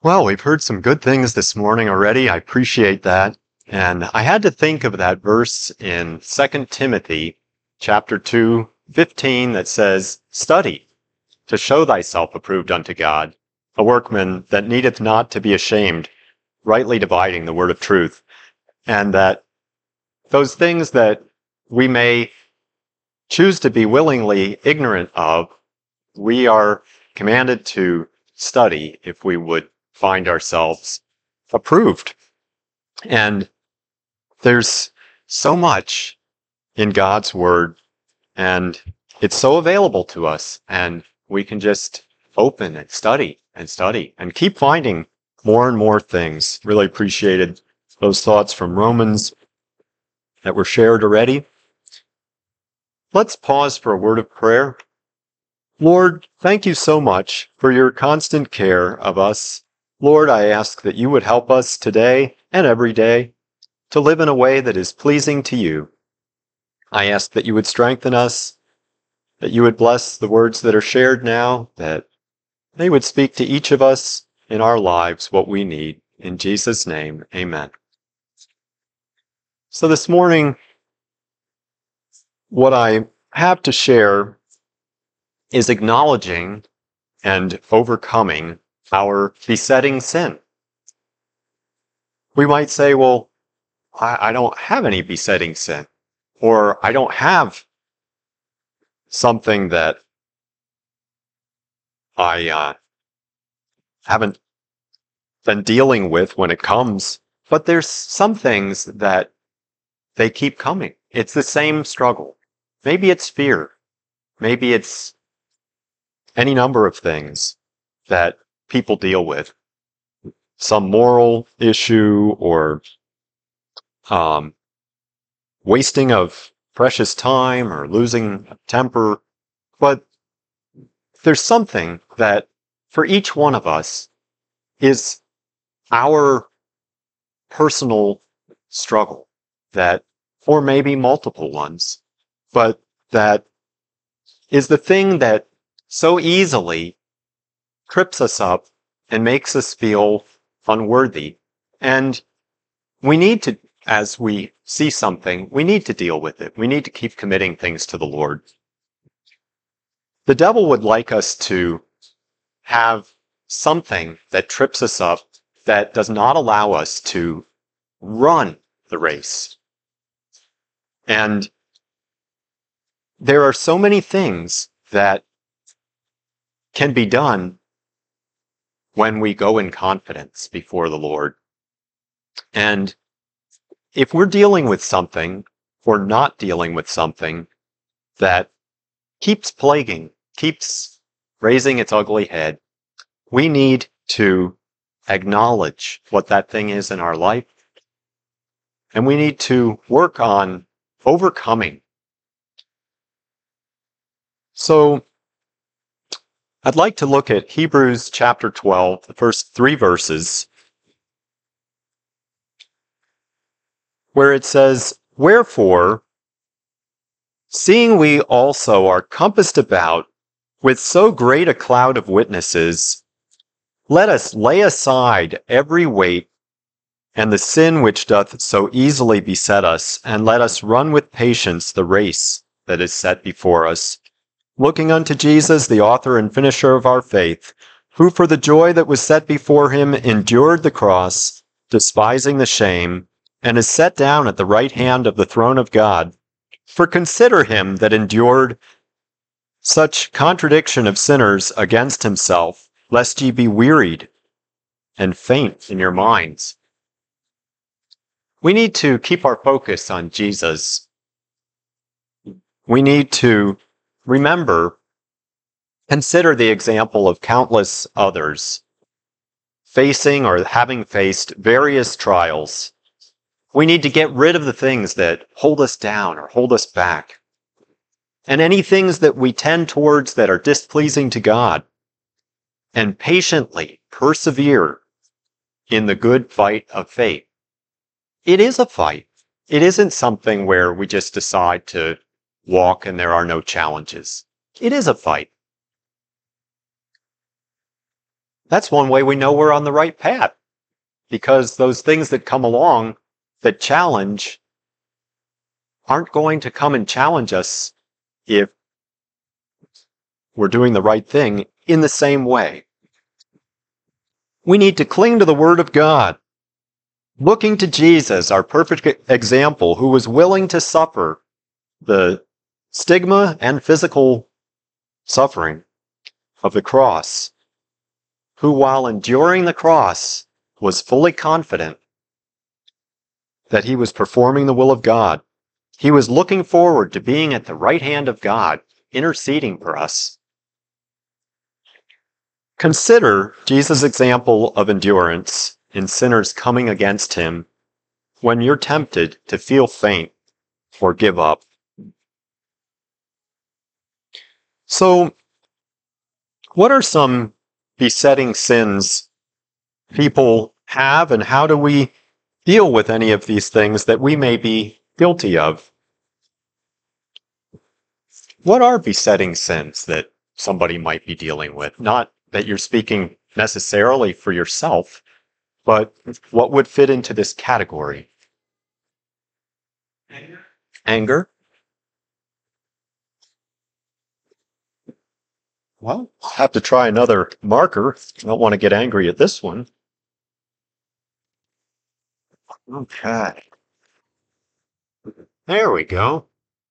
Well, we've heard some good things this morning already. I appreciate that. And I had to think of that verse in 2 Timothy chapter 2, 15 that says, "Study to show thyself approved unto God, a workman that needeth not to be ashamed, rightly dividing the word of truth." And that those things that we may choose to be willingly ignorant of, we are commanded to study if we would find ourselves approved. And there's so much in God's Word, and it's so available to us, and we can just open and study and keep finding more and more things. Really appreciated those thoughts from Romans that were shared already. Let's pause for a word of prayer. Lord, thank you so much for your constant care of us. Lord, I ask that you would help us today and every day to live in a way that is pleasing to you. I ask that you would strengthen us, that you would bless the words that are shared now, that they would speak to each of us in our lives what we need. In Jesus' name, amen. So this morning, what I have to share is acknowledging and overcoming our besetting sin. We might say, well, I don't have any besetting sin, or I don't have something that I haven't been dealing with when it comes. But there's some things that they keep coming. It's the same struggle. Maybe it's fear. Maybe it's any number of things that people deal with. Some moral issue or wasting of precious time or losing temper. But there's something that for each one of us is our personal struggle, that, or maybe multiple ones, but that is the thing that so easily trips us up and makes us feel unworthy. And we need to, as we see something, we need to deal with it. We need to keep committing things to the Lord. The devil would like us to have something that trips us up, that does not allow us to run the race. And there are so many things that can be done when we go in confidence before the Lord. And if we're dealing with something or not dealing with something that keeps plaguing, keeps raising its ugly head, we need to acknowledge what that thing is in our life. And we need to work on overcoming. So I'd like to look at Hebrews chapter 12, the first 3 verses, where it says, "Wherefore, seeing we also are compassed about with so great a cloud of witnesses, let us lay aside every weight and the sin which doth so easily beset us, and let us run with patience the race that is set before us, looking unto Jesus, the author and finisher of our faith, who for the joy that was set before him endured the cross, despising the shame, and is set down at the right hand of the throne of God. For consider him that endured such contradiction of sinners against himself, lest ye be wearied and faint in your minds." We need to keep our focus on Jesus. We need to remember, consider the example of countless others facing or having faced various trials. We need to get rid of the things that hold us down or hold us back, and any things that we tend towards that are displeasing to God, and patiently persevere in the good fight of faith. It is a fight. It isn't something where we just decide to walk and there are no challenges. It is a fight. That's one way we know we're on the right path, because those things that come along that challenge aren't going to come and challenge us if we're doing the right thing in the same way. We need to cling to the Word of God, looking to Jesus, our perfect example, who was willing to suffer the stigma and physical suffering of the cross, who, while enduring the cross, was fully confident that he was performing the will of God. He was looking forward to being at the right hand of God, interceding for us. Consider Jesus' example of endurance in sinners coming against him when you're tempted to feel faint or give up. So, what are some besetting sins people have, and how do we deal with any of these things that we may be guilty of? What are besetting sins that somebody might be dealing with? Not that you're speaking necessarily for yourself, but what would fit into this category? Anger? Well, I'll have to try another marker. I don't want to get angry at this one. Okay. There we go.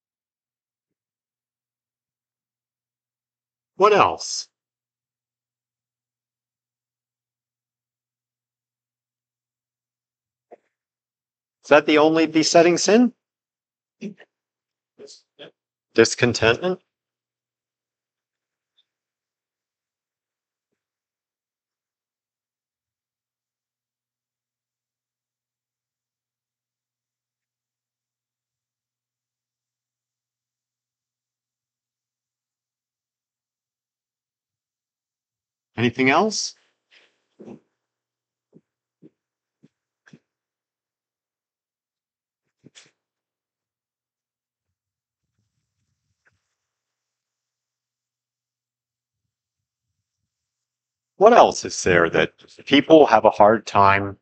What else? Is that the only besetting sin? Discontentment? Anything else? What else is there that people have a hard time?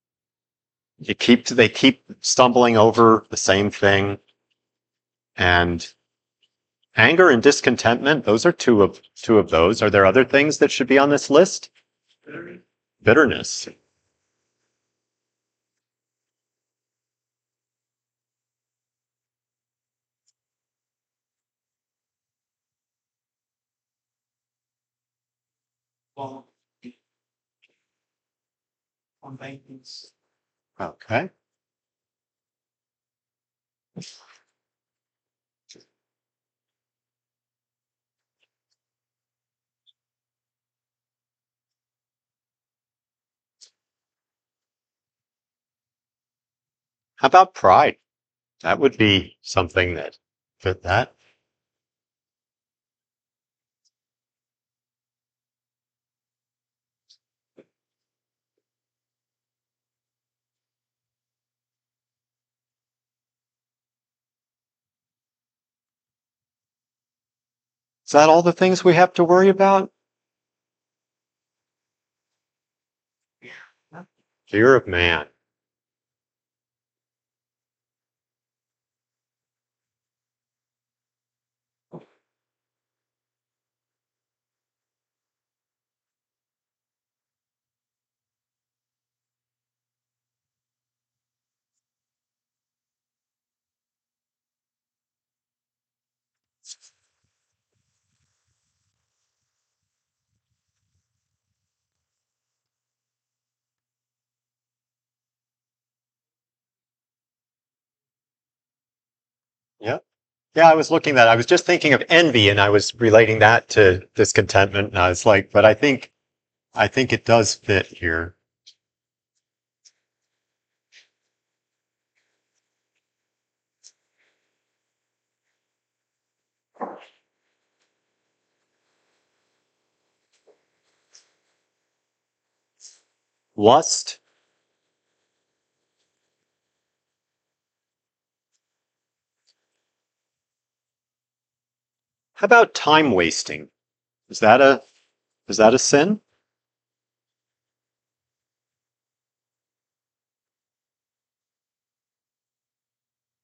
They keep stumbling over the same thing. And anger and discontentment, those are two of those. Are there other things that should be on this list? Bitterness. Okay. How about pride? That would be something that fit that. Is that all the things we have to worry about? Fear of man. Yeah. Yeah, I was looking at, I was just thinking of envy and I was relating that to discontentment. And I was like, but I think it does fit here. Lust. How about time wasting? Is that a, is that a sin?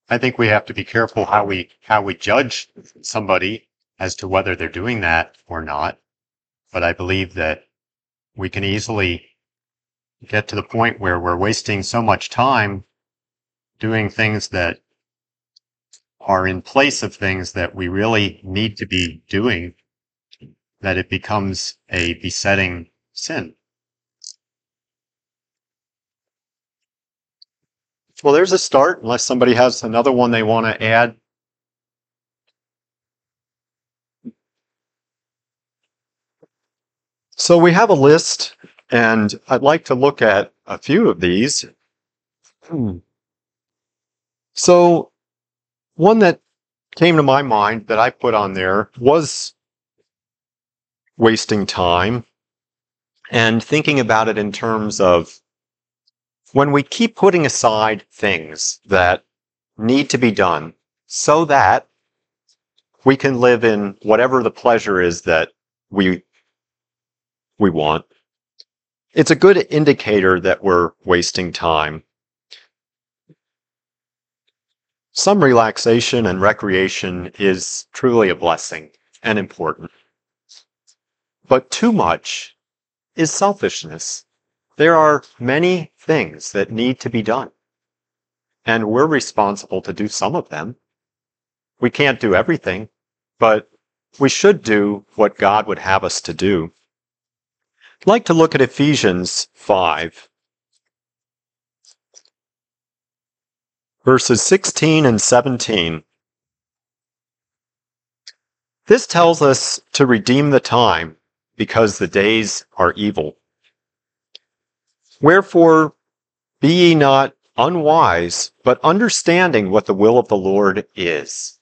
I think we have to be careful how we judge somebody as to whether they're doing that or not. But I believe that we can easily get to the point where we're wasting so much time doing things that are in place of things that we really need to be doing, that it becomes a besetting sin. Well, there's a start, unless somebody has another one they want to add. So we have a list, and I'd like to look at a few of these. So one that came to my mind that I put on there was wasting time, and thinking about it in terms of when we keep putting aside things that need to be done so that we can live in whatever the pleasure is that we want. It's a good indicator that we're wasting time. Some relaxation and recreation is truly a blessing and important. But too much is selfishness. There are many things that need to be done, and we're responsible to do some of them. We can't do everything, but we should do what God would have us to do. I'd like to look at Ephesians 5, verses 16 and 17. This tells us to redeem the time, because the days are evil. Wherefore, be ye not unwise, but understanding what the will of the Lord is.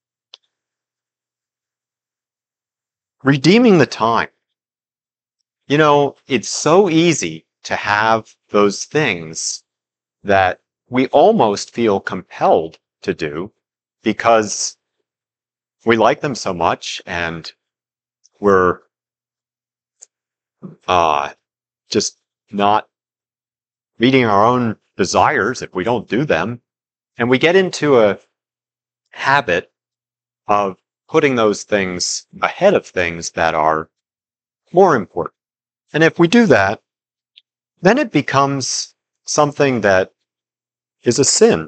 Redeeming the time. You know, it's so easy to have those things that we almost feel compelled to do because we like them so much, and we're just not meeting our own desires if we don't do them. And we get into a habit of putting those things ahead of things that are more important. And if we do that, then it becomes something that is a sin.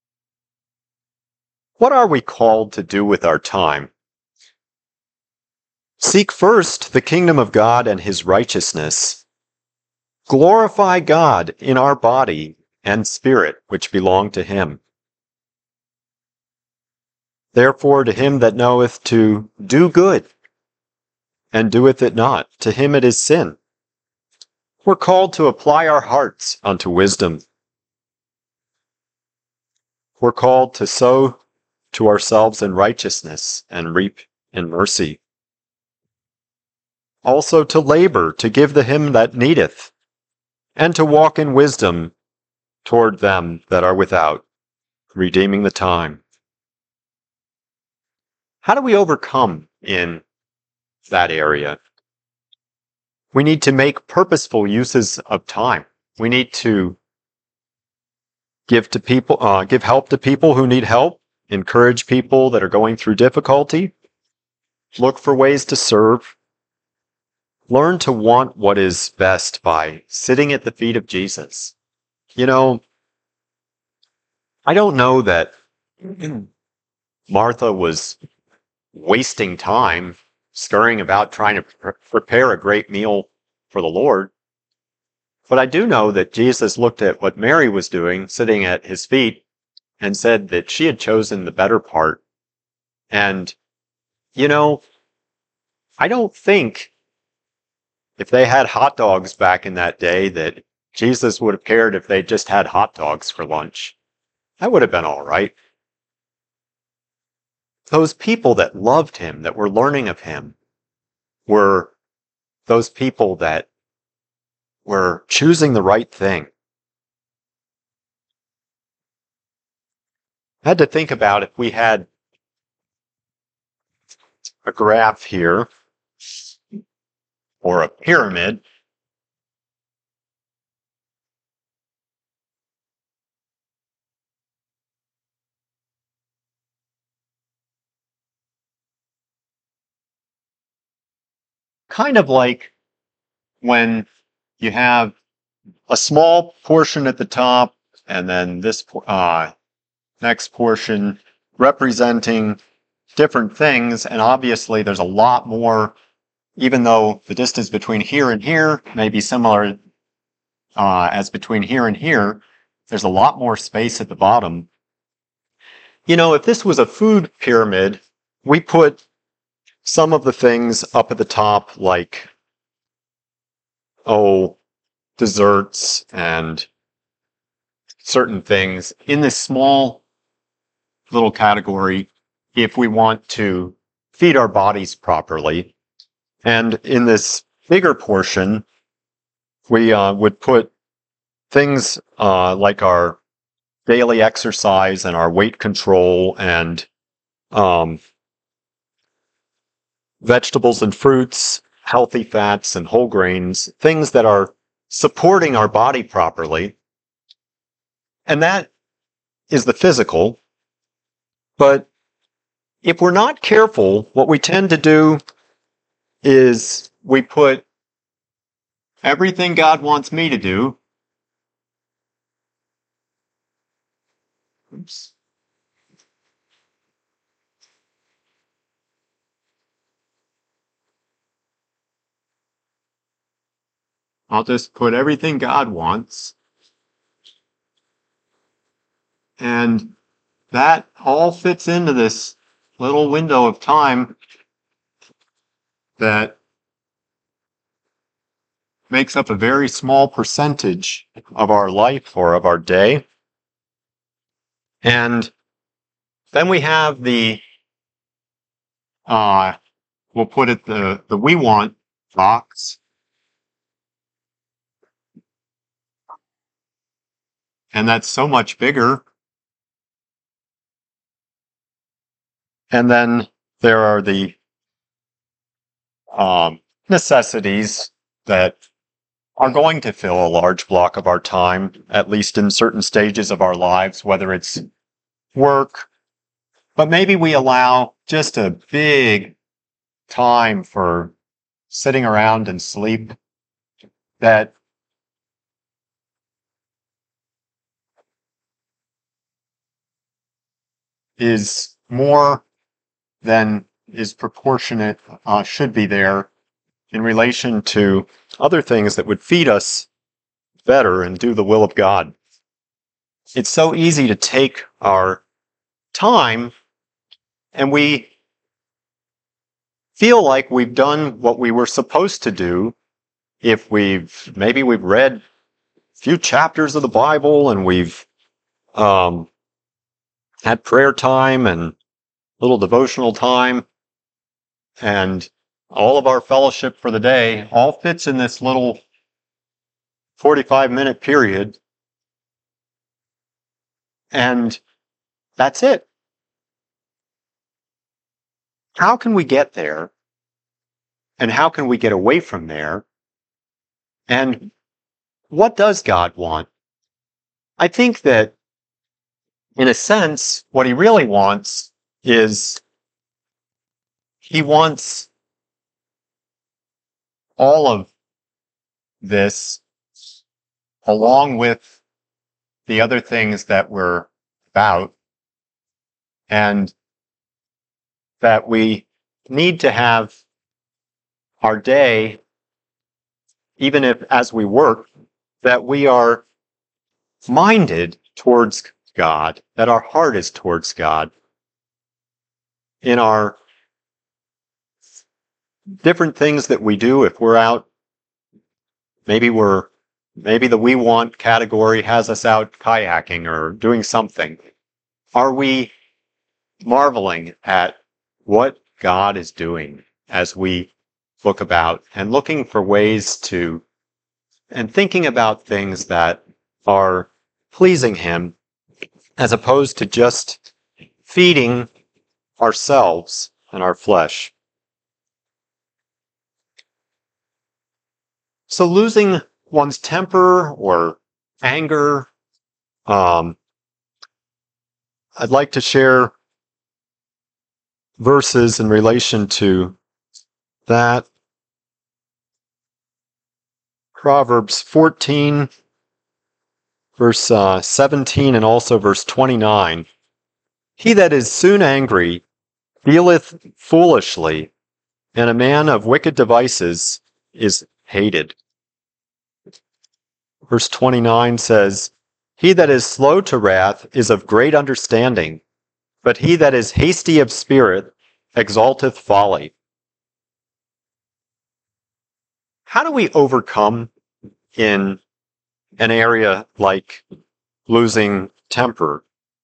What are we called to do with our time? Seek first the kingdom of God and his righteousness. Glorify God in our body and spirit, which belong to him. Therefore, to him that knoweth to do good, and doeth it not, to him it is sin. We're called to apply our hearts unto wisdom. We're called to sow to ourselves in righteousness and reap in mercy. Also to labor, to give to him that needeth, and to walk in wisdom toward them that are without, redeeming the time. How do we overcome in that area? We need to make purposeful uses of time. We need to give help to people who need help, encourage people that are going through difficulty, look for ways to serve, learn to want what is best by sitting at the feet of Jesus. You know, I don't know that Martha was wasting time scurrying about trying to prepare a great meal for the Lord. But I do know that Jesus looked at what Mary was doing, sitting at his feet, and said that she had chosen the better part. And, you know, I don't think if they had hot dogs back in that day that Jesus would have cared if they just had hot dogs for lunch. That would have been all right. Those people that loved him, that were learning of him, were those people that were choosing the right thing. I had to think about if we had a graph here, or a pyramid. kind of like when you have a small portion at the top and then this next portion representing different things. And obviously there's a lot more, even though the distance between here and here may be similar as between here and here, there's a lot more space at the bottom. You know, if this was a food pyramid, we put some of the things up at the top, like, desserts and certain things in this small little category if we want to feed our bodies properly. And in this bigger portion, we would put things like our daily exercise and our weight control and vegetables and fruits, healthy fats and whole grains, things that are supporting our body properly. And that is the physical. But if we're not careful, what we tend to do is we put everything God wants me to do. Oops. I'll just put everything God wants. And that all fits into this little window of time that makes up a very small percentage of our life or of our day. And then we have the, we'll put it the we want box. And that's so much bigger. And then there are the necessities that are going to fill a large block of our time, at least in certain stages of our lives, whether it's work, but maybe we allow just a big time for sitting around and sleep that is more than is proportionate, should be there in relation to other things that would feed us better and do the will of God. It's so easy to take our time and we feel like we've done what we were supposed to do if maybe we've read a few chapters of the Bible and we've had prayer time and little devotional time, and all of our fellowship for the day all fits in this little 45-minute period. And that's it. How can we get there? And how can we get away from there? And what does God want? I think that, in a sense, what he really wants is he wants all of this along with the other things that we're about, and that we need to have our day, even if as we work, that we are minded towards God, that our heart is towards God. In our different things that we do, if we're out, maybe the we want category has us out kayaking or doing something. Are we marveling at what God is doing as we look about and looking for ways to, and thinking about things that are pleasing him, as opposed to just feeding ourselves and our flesh? So losing one's temper or anger, I'd like to share verses in relation to that. Proverbs 14, verse 17, and also verse 29. He that is soon angry dealeth foolishly, and a man of wicked devices is hated. Verse 29 says, He that is slow to wrath is of great understanding, but he that is hasty of spirit exalteth folly. How do we overcome in an area like losing temper?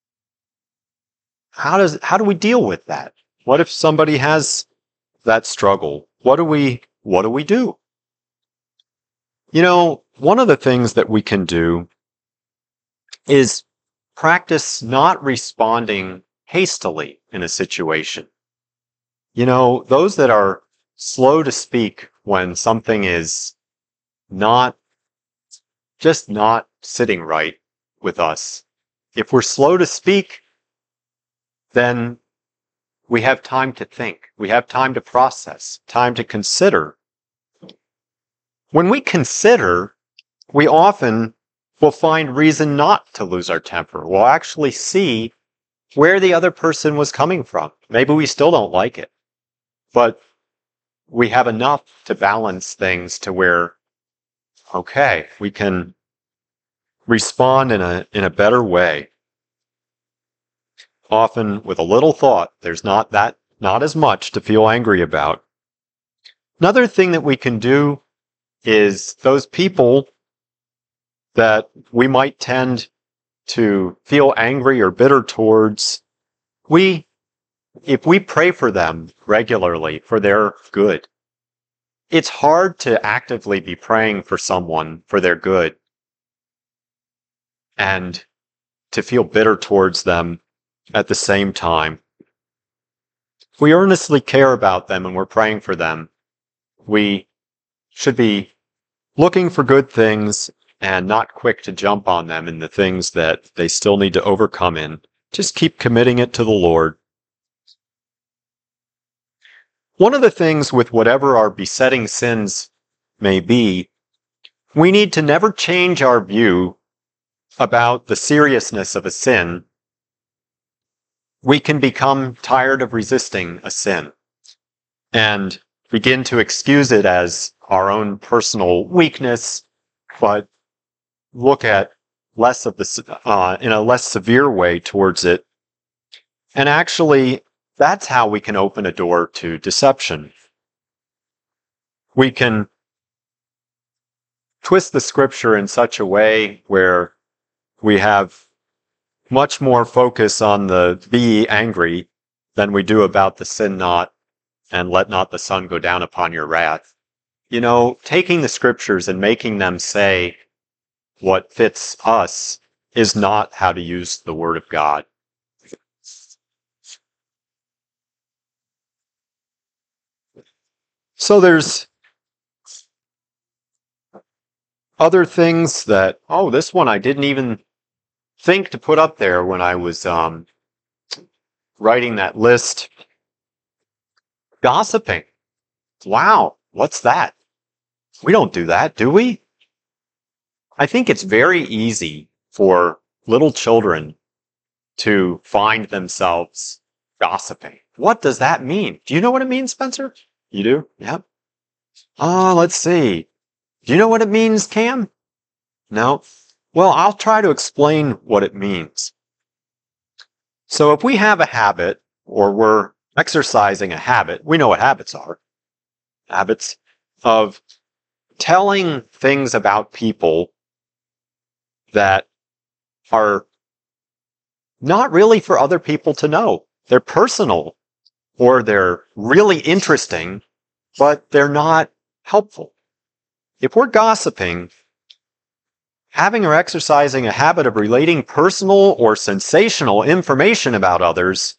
How do we deal with that? What if somebody has that struggle? What do we do? You know, one of the things that we can do is practice not responding hastily in a situation. You know, those that are slow to speak when something is not sitting right with us. If we're slow to speak, then we have time to think. We have time to process, time to consider. When we consider, we often will find reason not to lose our temper. We'll actually see where the other person was coming from. Maybe we still don't like it, but we have enough to balance things to where, okay, we can respond in a better way. Often with a little thought, there's not as much to feel angry about. Another thing that we can do is those people that we might tend to feel angry or bitter towards, if we pray for them regularly for their good, it's hard to actively be praying for someone for their good and to feel bitter towards them at the same time. If we earnestly care about them and we're praying for them, we should be looking for good things and not quick to jump on them in the things that they still need to overcome in. Just keep committing it to the Lord. One of the things with whatever our besetting sins may be, we need to never change our view about the seriousness of a sin. We can become tired of resisting a sin and begin to excuse it as our own personal weakness, but look at less of in a less severe way towards it. And actually, that's how we can open a door to deception. We can twist the scripture in such a way where we have much more focus on the be angry than we do about the sin not, and let not the sun go down upon your wrath. You know, taking the scriptures and making them say what fits us is not how to use the Word of God. So there's other things that, this one I didn't even think to put up there when I was writing that list. Gossiping. Wow, what's that? We don't do that, do we? I think it's very easy for little children to find themselves gossiping. What does that mean? Do you know what it means, Spencer? You do? Yep. Let's see. Do you know what it means, Cam? No? Well, I'll try to explain what it means. So if we have a habit, or we're exercising a habit, we know what habits are. Habits of telling things about people that are not really for other people to know. They're personal, or they're really interesting, but they're not helpful. If we're gossiping, having or exercising a habit of relating personal or sensational information about others,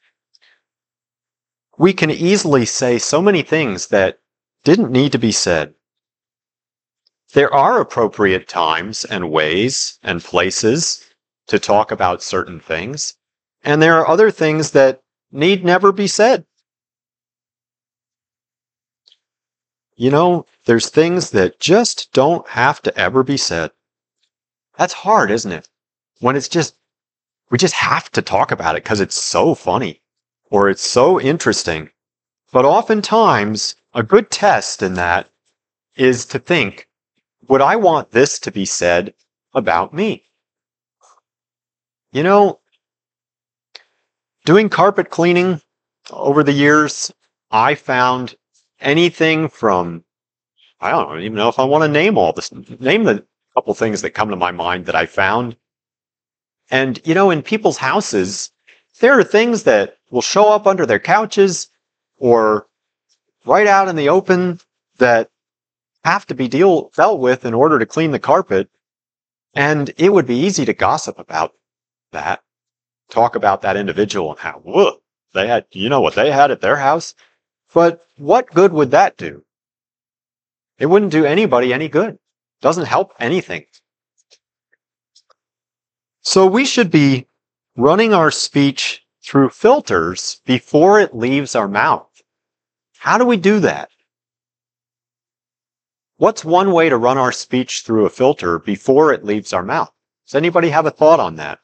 we can easily say so many things that didn't need to be said. There are appropriate times and ways and places to talk about certain things, and there are other things that need never be said. there's things that just don't have to ever be said. That's hard, isn't it? When we just have to talk about it because it's so funny or it's so interesting. But oftentimes, a good test in that is to think, would I want this to be said about me? Doing carpet cleaning over the years, I found anything from, I don't even know if I want to name the couple things that come to my mind that I found. And, in people's houses, there are things that will show up under their couches or right out in the open that have to be dealt with in order to clean the carpet. And it would be easy to gossip about that, talk about that individual and how, whoa, they had, what they had at their house. But what good would that do? It wouldn't do anybody any good. Doesn't help anything. So we should be running our speech through filters before it leaves our mouth. How do we do that? What's one way to run our speech through a filter before it leaves our mouth? Does anybody have a thought on that?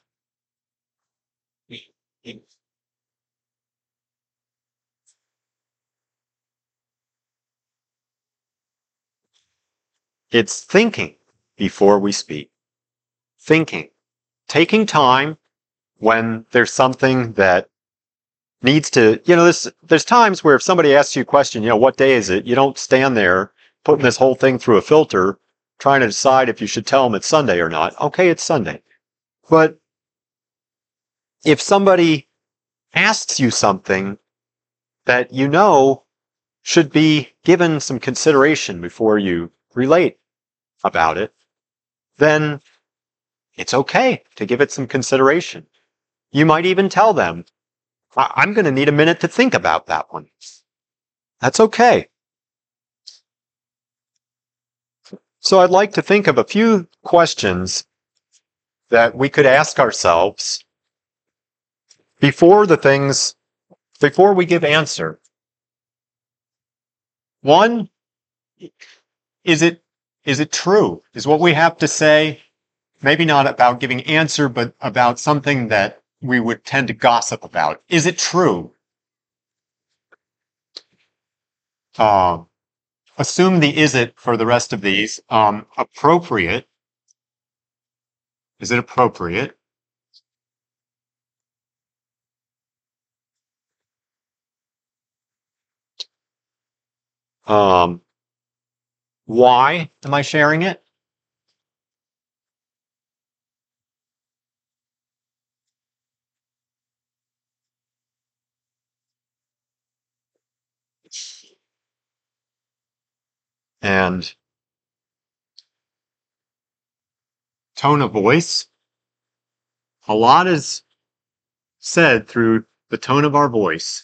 It's thinking before we speak. Thinking. Taking time when there's something that needs to, there's times where if somebody asks you a question, what day is it? You don't stand there putting this whole thing through a filter, trying to decide if you should tell them it's Sunday or not. Okay, it's Sunday. But if somebody asks you something that should be given some consideration before you relate about it, then it's okay to give it some consideration. You might even tell them, I'm going to need a minute to think about that one. That's okay. So I'd like to think of a few questions that we could ask ourselves before we give answer. One, is it true? Is what we have to say maybe not about giving answer, but about something that we would tend to gossip about? Is it true? Assume the is it for the rest of these. Appropriate. Is it appropriate? Why am I sharing it? And tone of voice. A lot is said through the tone of our voice.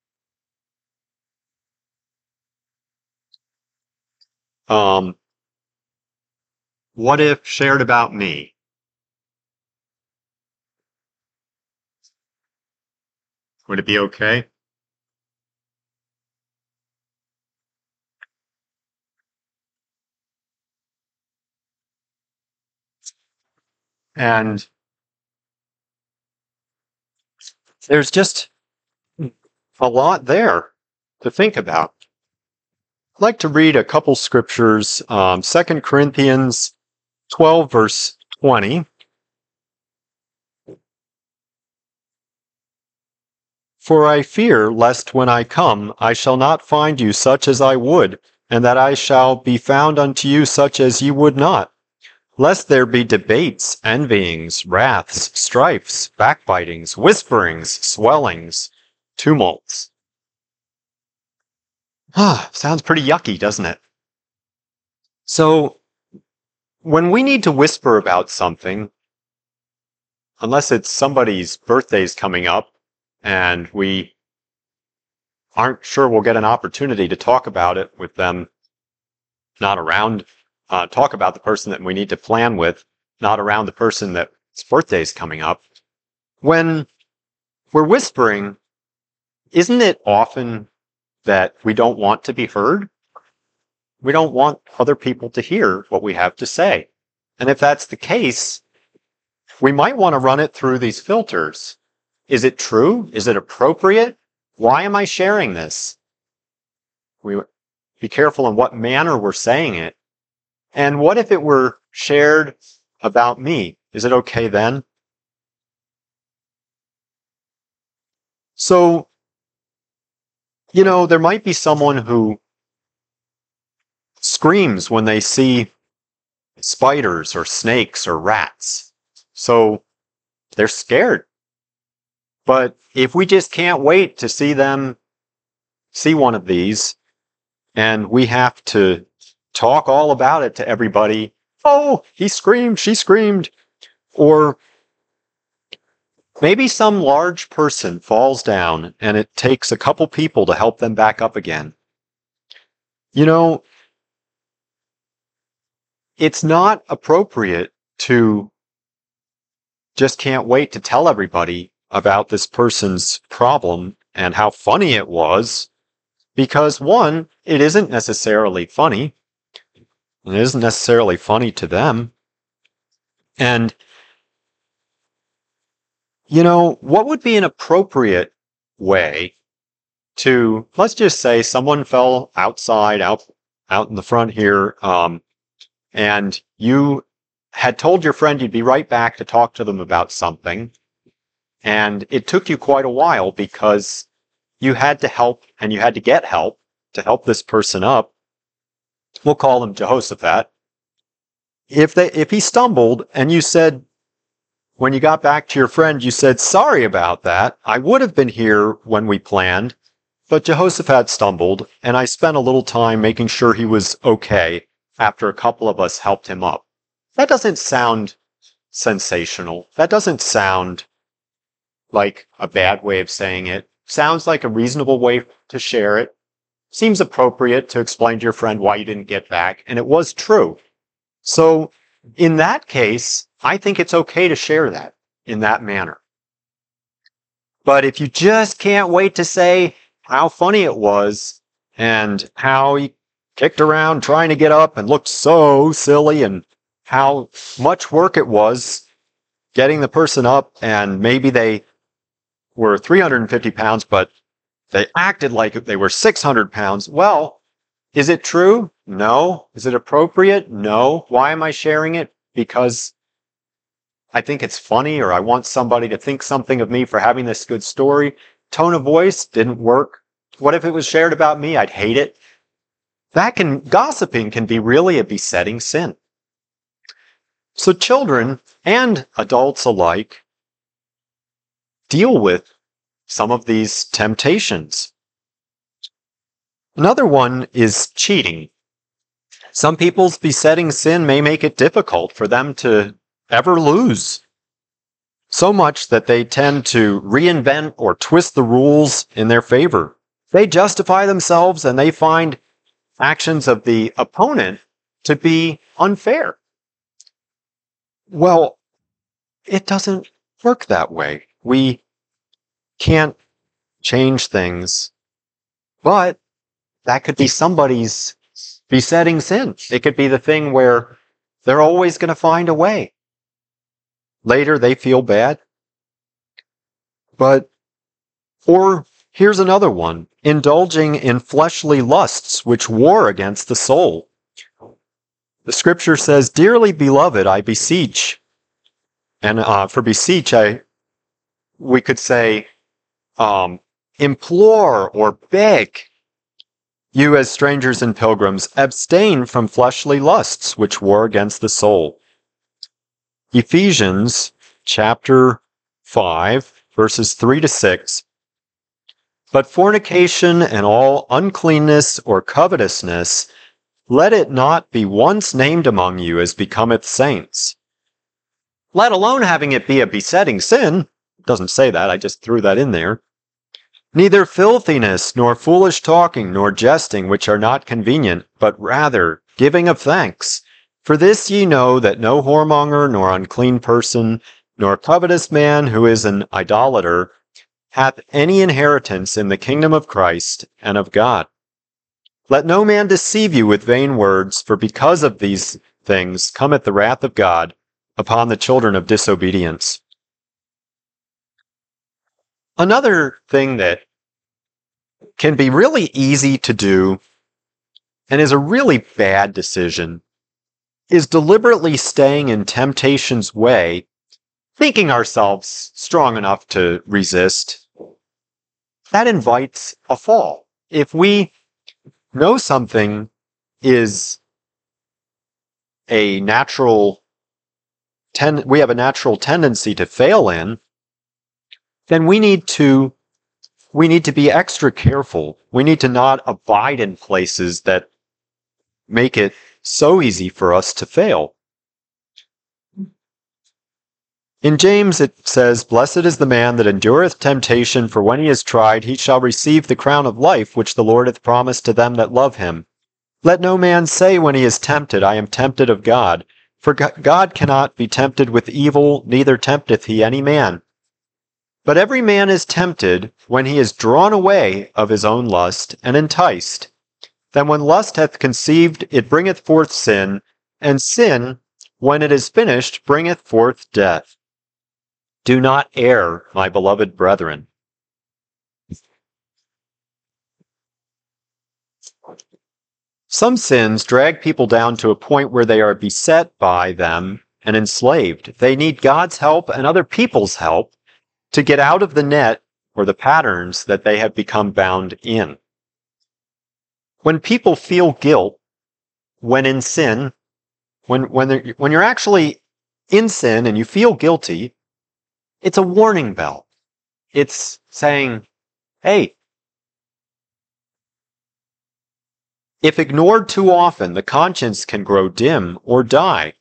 What if shared about me? Would it be okay? And there's just a lot there to think about. I'd like to read a couple scriptures. 2 Corinthians 12, verse 20. For I fear lest when I come, I shall not find you such as I would, and that I shall be found unto you such as ye would not. Lest there be debates, envyings, wraths, strifes, backbitings, whisperings, swellings, tumults. Sounds pretty yucky, doesn't it? So, when we need to whisper about something, unless it's somebody's birthday's coming up and we aren't sure we'll get an opportunity to talk about it with them not around, talk about the person that we need to plan with, not around the person that's birthday's coming up. When we're whispering, isn't it often that we don't want to be heard? We don't want other people to hear what we have to say. And if that's the case, we might want to run it through these filters. Is it true? Is it appropriate? Why am I sharing this? We be careful in what manner we're saying it. And what if it were shared about me? Is it okay then? So, there might be someone who screams when they see spiders or snakes or rats. So they're scared. But if we just can't wait to see one of these, and we have to talk all about it to everybody, oh, he screamed, she screamed, or maybe some large person falls down and it takes a couple people to help them back up again. It's not appropriate to just can't wait to tell everybody about this person's problem and how funny it was, because one, it isn't necessarily funny. It isn't necessarily funny to them. And, what would be an appropriate way to, let's just say someone fell outside, out in the front here, and you had told your friend you'd be right back to talk to them about something, and it took you quite a while because you had to help, and you had to get help to help this person up. We'll call him Jehoshaphat. If he stumbled and you said, when you got back to your friend, you said, sorry about that, I would have been here when we planned, but Jehoshaphat stumbled, and I spent a little time making sure he was okay after a couple of us helped him up. That doesn't sound sensational. That doesn't sound like a bad way of saying it. Sounds like a reasonable way to share it. Seems appropriate to explain to your friend why you didn't get back, and it was true. So in that case, I think it's okay to share that in that manner. But if you just can't wait to say how funny it was and how he kicked around trying to get up and looked so silly and how much work it was getting the person up, and maybe they were 350 pounds, but they acted like they were 600 pounds. Well, is it true? No. Is it appropriate? No. Why am I sharing it? Because I think it's funny, or I want somebody to think something of me for having this good story. Tone of voice didn't work. What if it was shared about me? I'd hate it. Gossiping can be really a besetting sin. So children and adults alike deal with some of these temptations. Another one is cheating. Some people's besetting sin may make it difficult for them to ever lose, so much that they tend to reinvent or twist the rules in their favor. They justify themselves and they find actions of the opponent to be unfair. Well, it doesn't work that way. We can't change things, but that could be somebody's besetting sin. It could be the thing where they're always going to find a way. Later, they feel bad. Or here's another one: indulging in fleshly lusts which war against the soul. The scripture says, "Dearly beloved, I beseech." And for beseech, we could say, implore or beg you as strangers and pilgrims, abstain from fleshly lusts which war against the soul. Ephesians chapter 5, verses 3 to 6. But fornication and all uncleanness or covetousness, let it not be once named among you as becometh saints. Let alone having it be a besetting sin. It doesn't say that, I just threw that in there. Neither filthiness, nor foolish talking, nor jesting, which are not convenient, but rather giving of thanks. For this ye know, that no whoremonger, nor unclean person, nor covetous man who is an idolater, hath any inheritance in the kingdom of Christ and of God. Let no man deceive you with vain words, for because of these things cometh the wrath of God upon the children of disobedience. Another thing that can be really easy to do and is a really bad decision is deliberately staying in temptation's way, thinking ourselves strong enough to resist. That invites a fall. If we know something is a natural we have a natural tendency to fail in, then we need to be extra careful. We need to not abide in places that make it so easy for us to fail. In James it says, "Blessed is the man that endureth temptation, for when he is tried, he shall receive the crown of life which the Lord hath promised to them that love him. Let no man say when he is tempted, I am tempted of God. For God cannot be tempted with evil, neither tempteth he any man. But every man is tempted when he is drawn away of his own lust and enticed. Then when lust hath conceived, it bringeth forth sin, and sin, when it is finished, bringeth forth death. Do not err, my beloved brethren." Some sins drag people down to a point where they are beset by them and enslaved. They need God's help and other people's help to get out of the net or the patterns that they have become bound in. When people feel guilt when in sin, when you're actually in sin and you feel guilty, it's a warning bell. It's saying, hey, if ignored too often, the conscience can grow dim or die.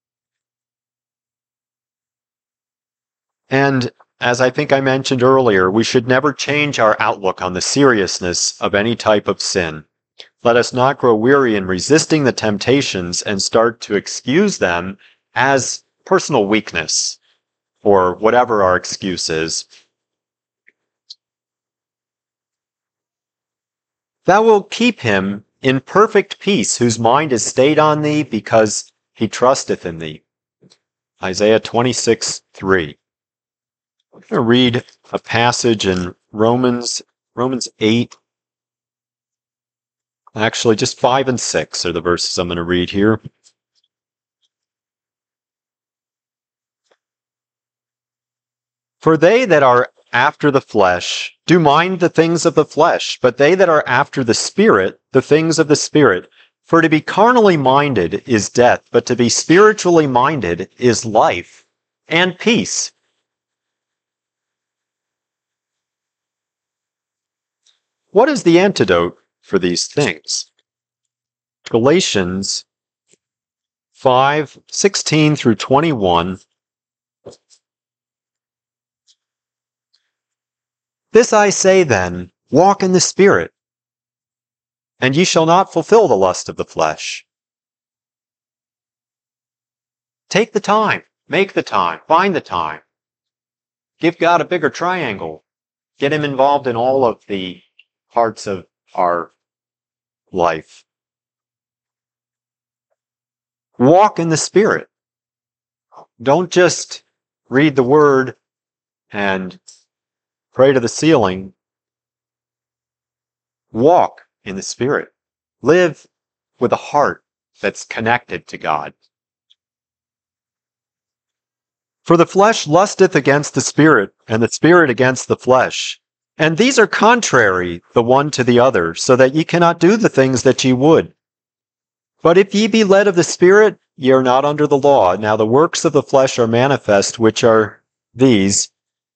And as I think I mentioned earlier, we should never change our outlook on the seriousness of any type of sin. Let us not grow weary in resisting the temptations and start to excuse them as personal weakness or whatever our excuse is. Thou wilt keep him in perfect peace, whose mind is stayed on thee, because he trusteth in thee. Isaiah 26:3. I'm going to read a passage in Romans 8. Actually, just 5 and 6 are the verses I'm going to read here. For they that are after the flesh do mind the things of the flesh, but they that are after the Spirit, the things of the Spirit. For to be carnally minded is death, but to be spiritually minded is life and peace. What is the antidote for these things? Galatians 5:16 through 21. This I say then, walk in the Spirit, and ye shall not fulfill the lust of the flesh. Take the time, make the time, find the time. Give God a bigger triangle. Get him involved in all of the parts of our life. Walk in the Spirit. Don't just read the Word and pray to the ceiling. Walk in the Spirit. Live with a heart that's connected to God. For the flesh lusteth against the Spirit, and the Spirit against the flesh. And these are contrary the one to the other, so that ye cannot do the things that ye would. But if ye be led of the Spirit, ye are not under the law. Now the works of the flesh are manifest, which are these: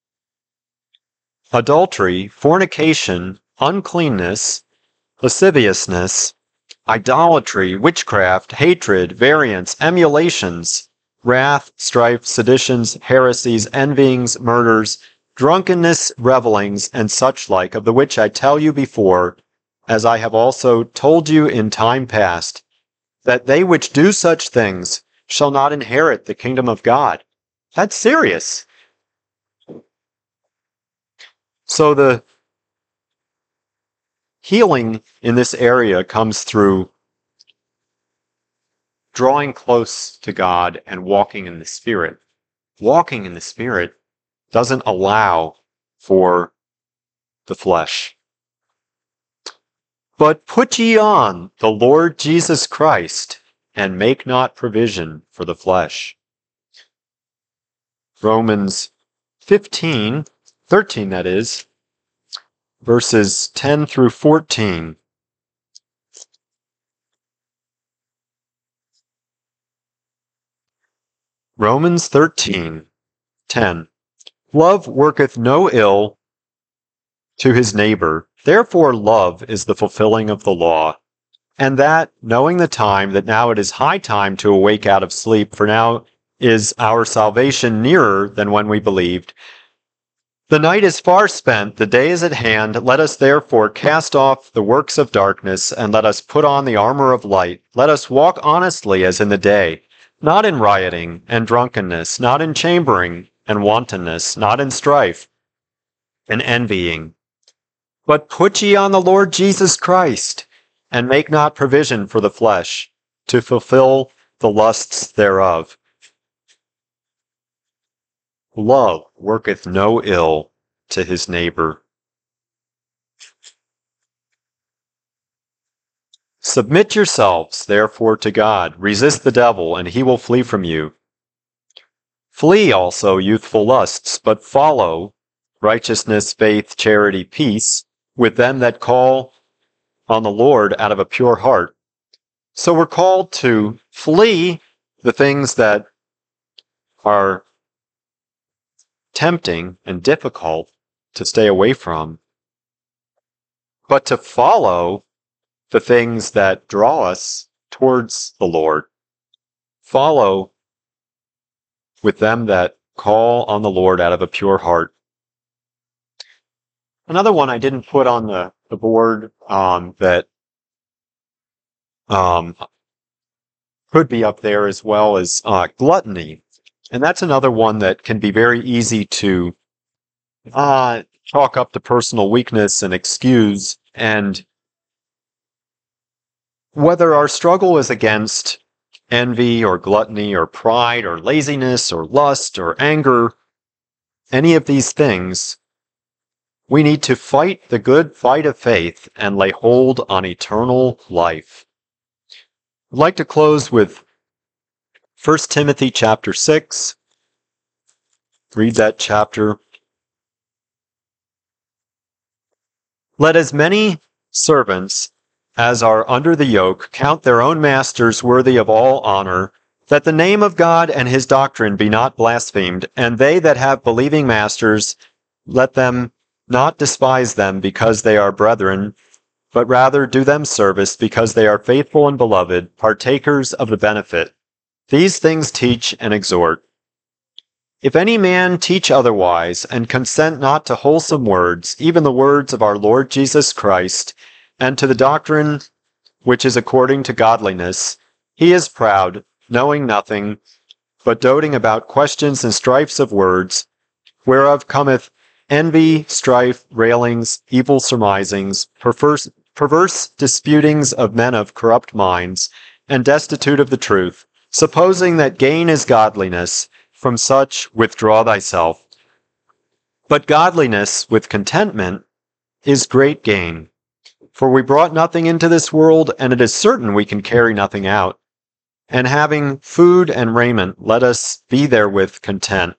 adultery, fornication, uncleanness, lasciviousness, idolatry, witchcraft, hatred, variance, emulations, wrath, strife, seditions, heresies, envyings, murders, drunkenness, revellings, and such like, of the which I tell you before, as I have also told you in time past, that they which do such things shall not inherit the kingdom of God. That's serious. So healing in this area comes through drawing close to God and walking in the Spirit. Walking in the Spirit doesn't allow for the flesh. But put ye on the Lord Jesus Christ, and make not provision for the flesh. Romans 13, that is, verses 10 through 14. Romans 13:10. Love worketh no ill to his neighbor. Therefore love is the fulfilling of the law. And that, knowing the time, that now it is high time to awake out of sleep, for now is our salvation nearer than when we believed. The night is far spent, the day is at hand. Let us therefore cast off the works of darkness, and let us put on the armor of light. Let us walk honestly as in the day, not in rioting and drunkenness, not in chambering and wantonness, not in strife and envying. But put ye on the Lord Jesus Christ, and make not provision for the flesh, to fulfill the lusts thereof. Love worketh no ill to his neighbor. Submit yourselves, therefore, to God. Resist the devil, and he will flee from you. Flee also youthful lusts, but follow righteousness, faith, charity, peace, with them that call on the Lord out of a pure heart. So we're called to flee the things that are tempting and difficult to stay away from, but to follow the things that draw us towards the Lord. Follow with them that call on the Lord out of a pure heart. Another one I didn't put on the board that could be up there as well as gluttony. And that's another one that can be very easy to chalk up to personal weakness and excuse. And whether our struggle is against envy or gluttony or pride or laziness or lust or anger, any of these things, we need to fight the good fight of faith and lay hold on eternal life. I'd like to close with 1 Timothy chapter 6. Read that chapter. Let as many servants as are under the yoke count their own masters worthy of all honor, that the name of God and his doctrine be not blasphemed, and they that have believing masters, let them not despise them because they are brethren, but rather do them service because they are faithful and beloved, partakers of the benefit. These things teach and exhort. If any man teach otherwise, and consent not to wholesome words, even the words of our Lord Jesus Christ, and to the doctrine which is according to godliness, he is proud, knowing nothing, but doting about questions and strifes of words, whereof cometh envy, strife, railings, evil surmisings, perverse disputings of men of corrupt minds, and destitute of the truth, supposing that gain is godliness. From such withdraw thyself. But godliness with contentment is great gain. For we brought nothing into this world, and it is certain we can carry nothing out. And having food and raiment, let us be therewith content.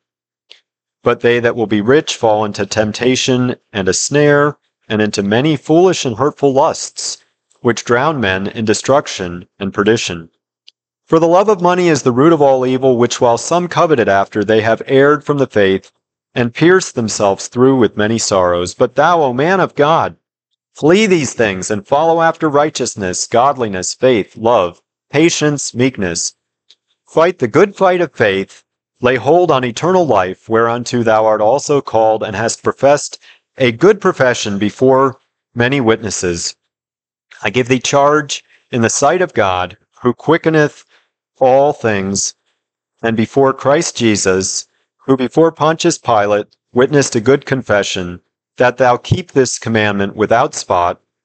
But they that will be rich fall into temptation and a snare, and into many foolish and hurtful lusts, which drown men in destruction and perdition. For the love of money is the root of all evil, which while some coveted after, they have erred from the faith, and pierced themselves through with many sorrows. But thou, O man of God, flee these things, and follow after righteousness, godliness, faith, love, patience, meekness. Fight the good fight of faith, lay hold on eternal life, whereunto thou art also called, and hast professed a good profession before many witnesses. I give thee charge in the sight of God, who quickeneth all things, and before Christ Jesus, who before Pontius Pilate witnessed a good confession, that thou keep this commandment without spot,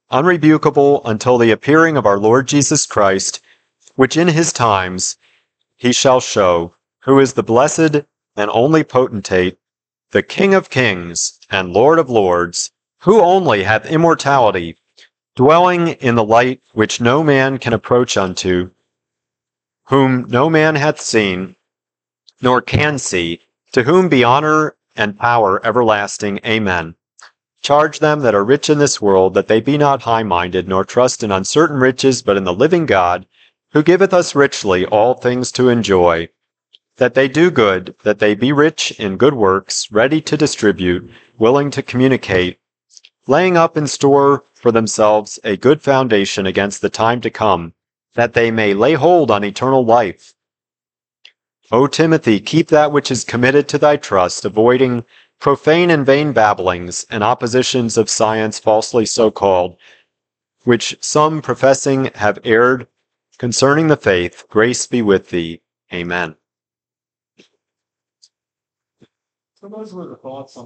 unrebukable until the appearing of our Lord Jesus Christ, which in his times he shall show, who is the blessed and only potentate, the King of kings and Lord of lords, who only hath immortality, dwelling in the light which no man can approach unto, whom no man hath seen, nor can see, to whom be honor and power everlasting. Amen. Charge them that are rich in this world, that they be not high-minded, nor trust in uncertain riches, but in the living God, who giveth us richly all things to enjoy. That they do good, that they be rich in good works, ready to distribute, willing to communicate, laying up in store for themselves a good foundation against the time to come, that they may lay hold on eternal life. O Timothy, keep that which is committed to thy trust, avoiding profane and vain babblings, and oppositions of science falsely so called, which some professing have erred concerning the faith. Grace be with thee. Amen. So those were the thoughts on